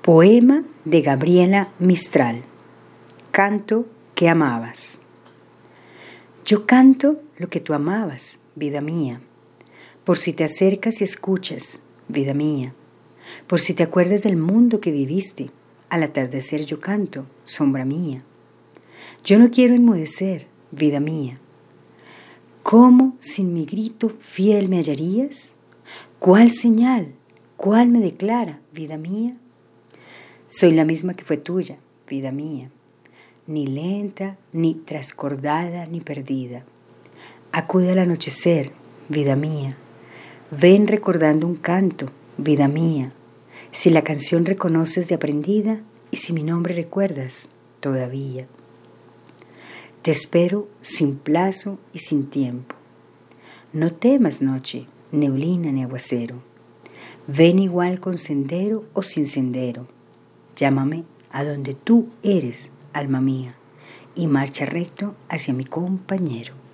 Poema de Gabriela Mistral. Canto que amabas. Yo canto lo que tú amabas, vida mía, por si te acercas y escuchas, vida mía, por si te acuerdas del mundo que viviste, al atardecer yo canto, sombra mía. Yo no quiero enmudecer, vida mía. ¿Cómo sin mi grito fiel me hallarías? ¿Cuál señal? ¿Cuál me declara, vida mía? Soy la misma que fue tuya, vida mía, ni lenta, ni trascordada, ni perdida. Acude al anochecer, vida mía. Ven recordando un canto, vida mía. Si la canción reconoces de aprendida y si mi nombre recuerdas todavía. Te espero sin plazo y sin tiempo. No temas noche, neblina ni aguacero. Ven igual con sendero o sin sendero. Llámame a donde tú eres, alma mía, y marcha recto hacia mi compañero.